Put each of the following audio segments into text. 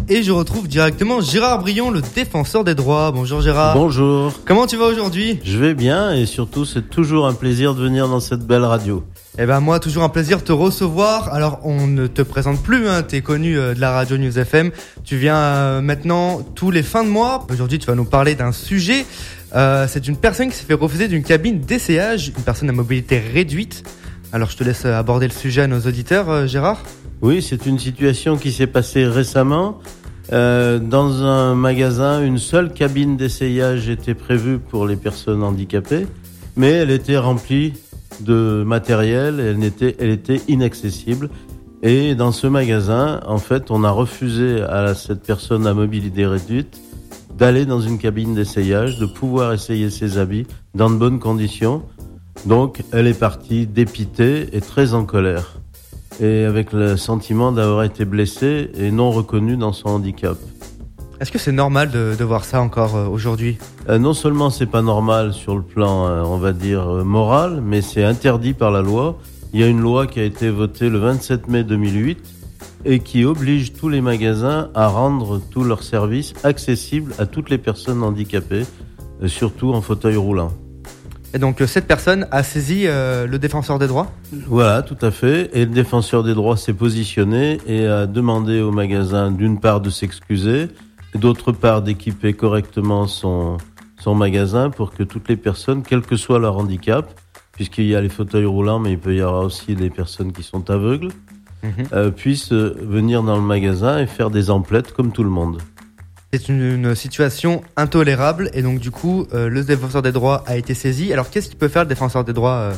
et je retrouve directement Gérard Brion, le défenseur des droits. Bonjour Gérard. Bonjour. Comment tu vas aujourd'hui ? Je vais bien et surtout c'est toujours un plaisir de venir dans cette belle radio. Eh ben moi, toujours un plaisir de te recevoir. Alors on ne te présente plus, t'es connu de la radio News FM. Tu viens maintenant tous les fins de mois. Aujourd'hui tu vas nous parler d'un sujet. C'est une personne qui s'est fait refuser d'une cabine d'essayage, une personne à mobilité réduite. Alors je te laisse aborder le sujet à nos auditeurs, Gérard. Oui, c'est une situation qui s'est passée récemment. Dans un magasin, une seule cabine d'essayage était prévue pour les personnes handicapées, mais elle était remplie de matériel, elle était inaccessible. Et dans ce magasin, en fait, on a refusé à cette personne à mobilité réduite d'aller dans une cabine d'essayage, de pouvoir essayer ses habits dans de bonnes conditions. Donc, elle est partie dépitée et très en colère, et avec le sentiment d'avoir été blessée et non reconnue dans son handicap. Est-ce que c'est normal de voir ça encore aujourd'hui ? Non seulement c'est pas normal sur le plan, on va dire, moral, mais c'est interdit par la loi. Il y a une loi qui a été votée le 27 mai 2008 et qui oblige tous les magasins à rendre tous leurs services accessibles à toutes les personnes handicapées, surtout en fauteuil roulant. Et donc cette personne a saisi le défenseur des droits ? Voilà, tout à fait. Et le défenseur des droits s'est positionné et a demandé au magasin d'une part de s'excuser et d'autre part d'équiper correctement son magasin pour que toutes les personnes, quel que soit leur handicap, puisqu'il y a les fauteuils roulants, mais il peut y avoir aussi des personnes qui sont aveugles, puissent venir dans le magasin et faire des emplettes comme tout le monde. C'est une situation intolérable et donc du coup le défenseur des droits a été saisi. Alors qu'est-ce qu'il peut faire le défenseur des droits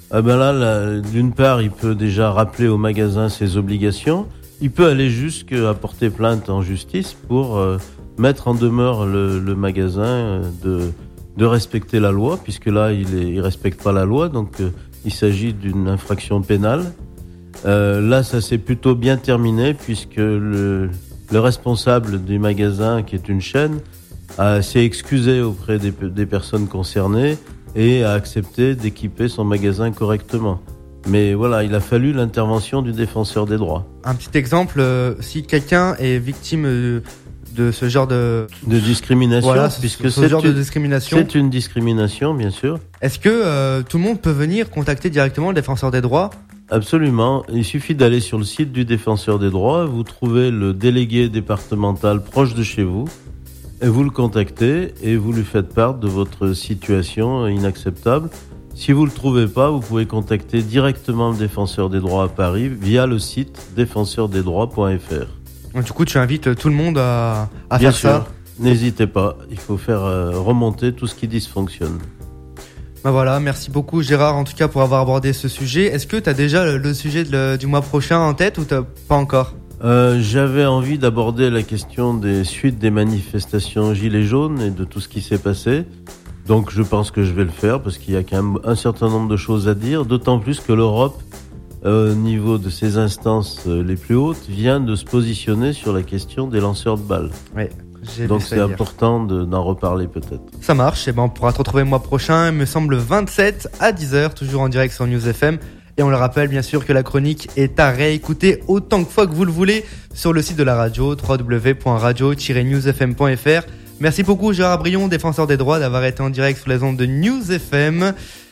Là, d'une part, il peut déjà rappeler au magasin ses obligations. Il peut aller jusqu'à porter plainte en justice pour mettre en demeure le magasin de respecter la loi, puisque là il respecte pas la loi, donc il s'agit d'une infraction pénale. Là, ça s'est plutôt bien terminé puisque le responsable du magasin, qui est une chaîne, s'est excusé auprès des personnes concernées et a accepté d'équiper son magasin correctement. Mais voilà, il a fallu l'intervention du défenseur des droits. Un petit exemple, si quelqu'un est victime de ce genre de discrimination, voilà, puisque de discrimination, c'est une discrimination, bien sûr. Est-ce que tout le monde peut venir contacter directement le défenseur des droits ? Absolument. Il suffit d'aller sur le site du défenseur des droits, vous trouvez le délégué départemental proche de chez vous, et vous le contactez et vous lui faites part de votre situation inacceptable. Si vous le trouvez pas, vous pouvez contacter directement le défenseur des droits à Paris via le site défenseurdesdroits.fr. Du coup, tu invites tout le monde à Bien faire sûr, ça. N'hésitez pas, il faut faire remonter tout ce qui dysfonctionne. Ben voilà, merci beaucoup Gérard en tout cas pour avoir abordé ce sujet. Est-ce que tu as déjà le sujet du mois prochain en tête ou t'as pas encore ? J'avais envie d'aborder la question des suites des manifestations Gilets jaunes et de tout ce qui s'est passé. Donc je pense que je vais le faire parce qu'il y a quand même un certain nombre de choses à dire, d'autant plus que l'Europe, au niveau de ses instances les plus hautes, vient de se positionner sur la question des lanceurs de balles. Oui. Donc c'est important d'en reparler peut-être. Ça marche, et on pourra te retrouver le mois prochain, il me semble 27 à 10h, toujours en direct sur News FM. Et on le rappelle bien sûr que la chronique est à réécouter autant de fois que vous le voulez sur le site de la radio, www.radio-newsfm.fr. Merci beaucoup Gérard Brion, défenseur des droits, d'avoir été en direct sur les ondes de News FM.